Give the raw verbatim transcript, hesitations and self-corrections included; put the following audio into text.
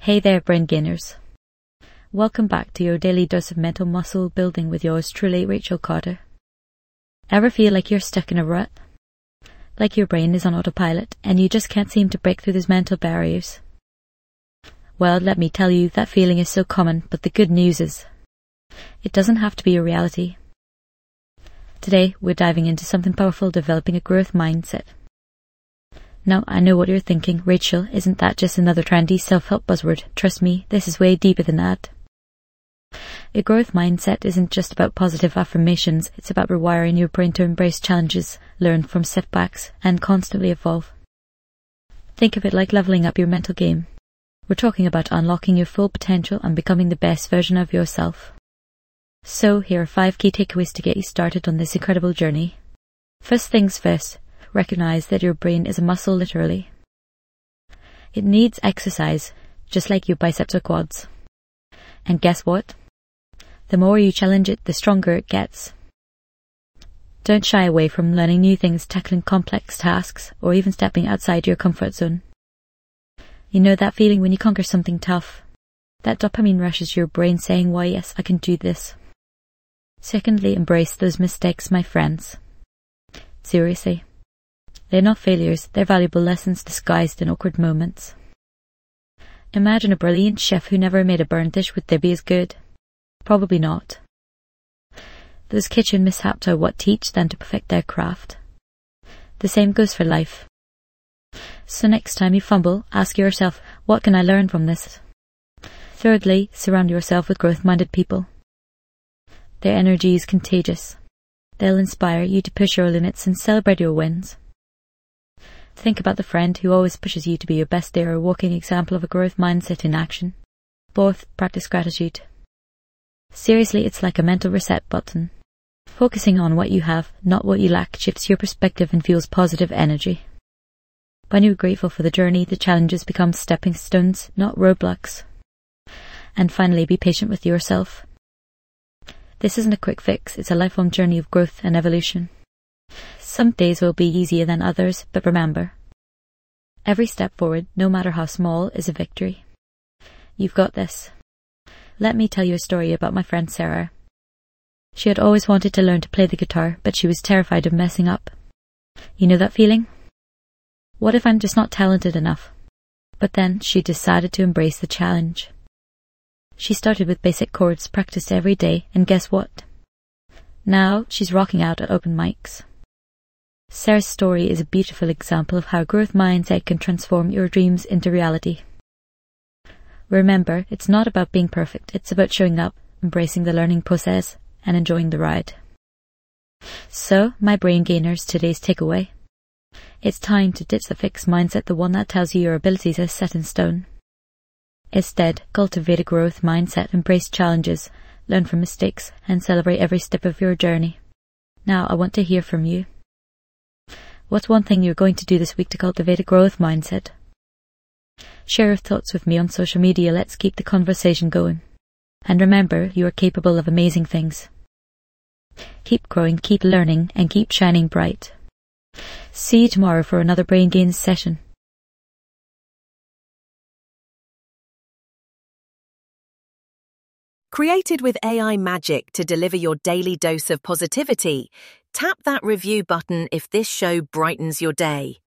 Hey there, brain gainers. Welcome back to your daily dose of mental muscle building with yours truly, Rachel Carter. Ever feel like you're stuck in a rut? Like your brain is on autopilot and you just can't seem to break through those mental barriers? Well, let me tell you, that feeling is so common, but the good news is, it doesn't have to be a reality. Today, we're diving into something powerful, developing a growth mindset. Now, I know what you're thinking, Rachel, isn't that just another trendy self-help buzzword? Trust me, this is way deeper than that. A growth mindset isn't just about positive affirmations, it's about rewiring your brain to embrace challenges, learn from setbacks, and constantly evolve. Think of it like leveling up your mental game. We're talking about unlocking your full potential and becoming the best version of yourself. So, here are five key takeaways to get you started on this incredible journey. First things first, recognize that your brain is a muscle literally. It needs exercise, just like your biceps or quads. And guess what? The more you challenge it, the stronger it gets. Don't shy away from learning new things, tackling complex tasks, or even stepping outside your comfort zone. You know that feeling when you conquer something tough? That dopamine rushes your brain saying, why yes, I can do this. Secondly, embrace those mistakes, my friends. Seriously. They're not failures, they're valuable lessons disguised in awkward moments. Imagine a brilliant chef who never made a burnt dish. Would they be as good? Probably not. Those kitchen mishaps are what teach them to perfect their craft. The same goes for life. So next time you fumble, ask yourself, what can I learn from this? Thirdly, surround yourself with growth-minded people. Their energy is contagious. They'll inspire you to push your limits and celebrate your wins. Think about the friend who always pushes you to be your best. They are a walking example of a growth mindset in action. Fourth, practice gratitude. Seriously, it's like a mental reset button. Focusing on what you have, not what you lack, shifts your perspective and fuels positive energy. When you're grateful for the journey, the challenges become stepping stones, not roadblocks. And finally, be patient with yourself. This isn't a quick fix, it's a lifelong journey of growth and evolution. Some days will be easier than others, but remember, every step forward, no matter how small, is a victory. You've got this. Let me tell you a story about my friend Sarah. She had always wanted to learn to play the guitar, but she was terrified of messing up. You know that feeling? What if I'm just not talented enough? But then she decided to embrace the challenge. She started with basic chords, practiced every day, and guess what? Now she's rocking out at open mics. Sarah's story is a beautiful example of how growth mindset can transform your dreams into reality. Remember, it's not about being perfect, it's about showing up, embracing the learning process, and enjoying the ride. So, my brain gainers, today's takeaway. It's time to ditch the fixed mindset, the one that tells you your abilities are set in stone. Instead, cultivate a growth mindset, embrace challenges, learn from mistakes, and celebrate every step of your journey. Now, I want to hear from you. What's one thing you're going to do this week to cultivate a growth mindset? Share your thoughts with me on social media. Let's keep the conversation going. And remember, you are capable of amazing things. Keep growing, keep learning, and keep shining bright. See you tomorrow for another Brain Gains session. Created with A I magic to deliver your daily dose of positivity, tap that review button if this show brightens your day.